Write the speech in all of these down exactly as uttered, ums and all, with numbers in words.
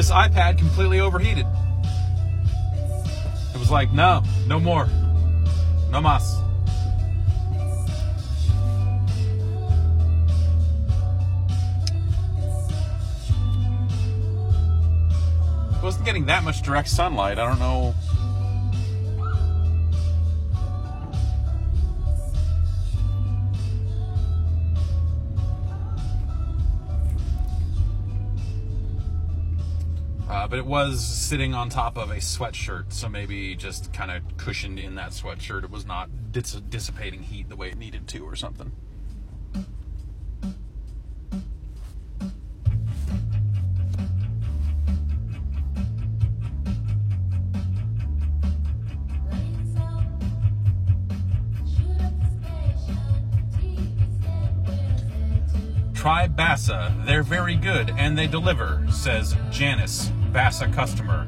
this iPad completely overheated. It was like, no, no more. No mas. It wasn't getting that much direct sunlight. I don't know. Uh, but it was sitting on top of a sweatshirt, so maybe just kind of cushioned in that sweatshirt. It was not dis- dissipating heat the way it needed to or something. Try Bassa. They're very good and they deliver, says Janice, Bassa customer.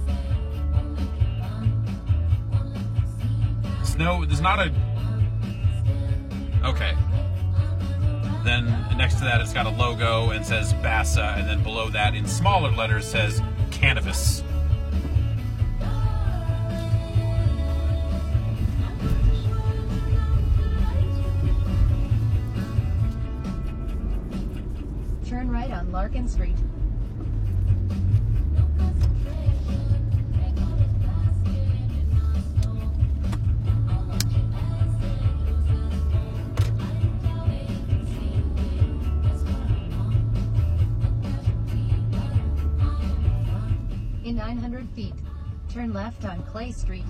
There's no, there's not a... Okay. Then next to that it's got a logo and says Bassa, and then below that in smaller letters says Cannabis. Turn right on Larkin Street. In nine hundred feet, turn left on Clay Street.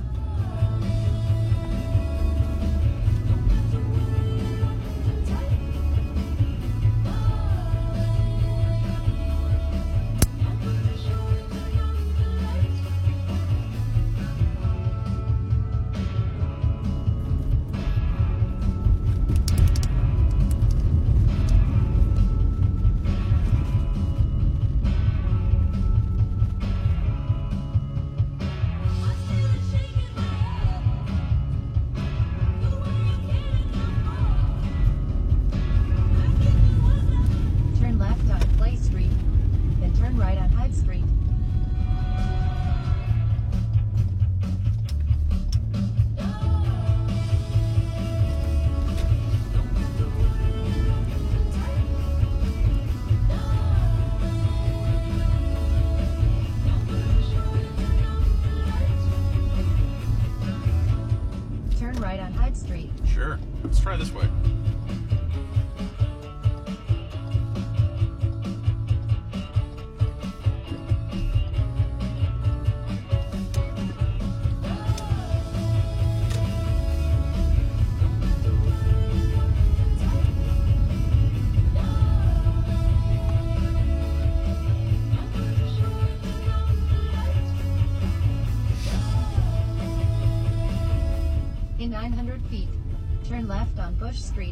Street. Sure. Let's try this way. In nine hundred feet, turn left on Bush Street.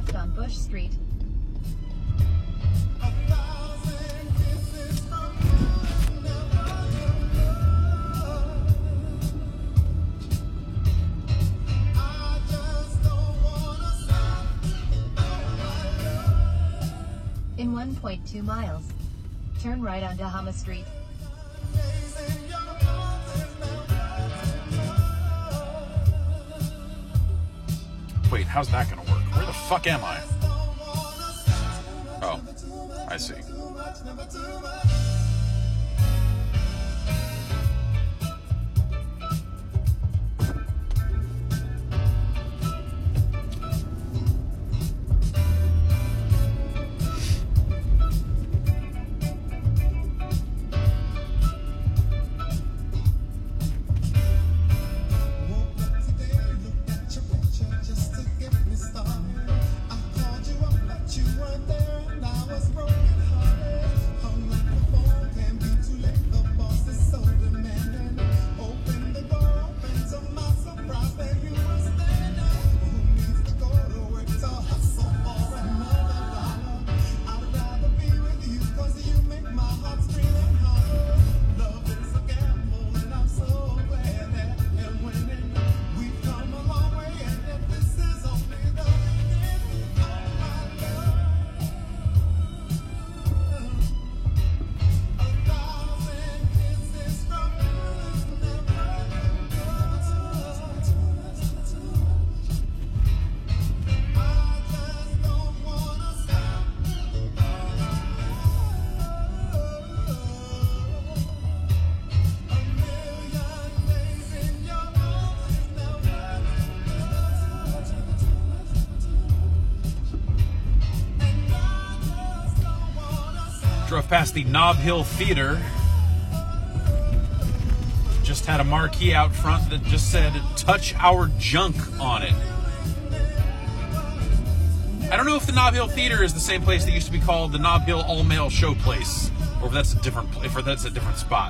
left on Bush Street. In one point two miles, turn right onto Hama Street. Wait, how's that gonna work? Where the fuck am I? Oh, I see. Drove past the Nob Hill Theater. Just had a marquee out front that just said, "Touch our junk" on it. I don't know if the Nob Hill Theater is the same place that used to be called the Nob Hill All-Male Show Place, or if that's a different, if that's a different spot.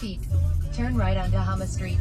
feet. Turn right onto Hama Street.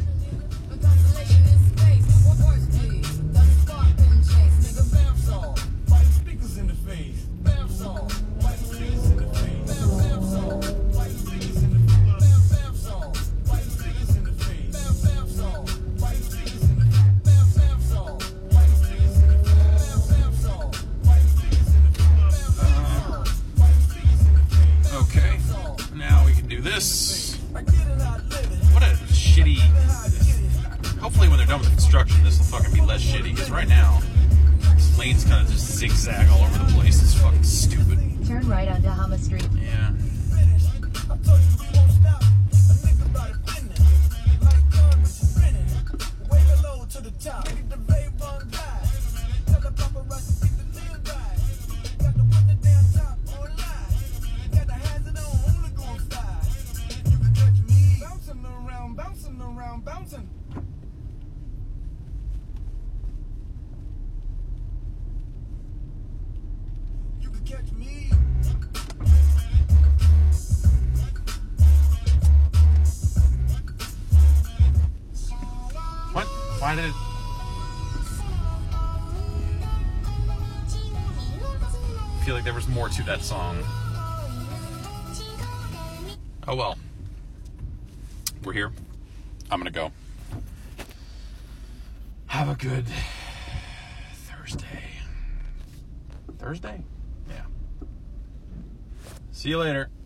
Okay, now we can do this. What a shitty... Hopefully when they're done with the construction, this will fucking be less shitty, because right now, this lane's kind of just zigzag all over the place. It's fucking stupid. Turn right onto Hama Street. Yeah. Catch me. What? Why did it... I feel like there was more to that song. Oh well. We're here. I'm gonna go. Have a good Thursday. Thursday? Yeah. See you later.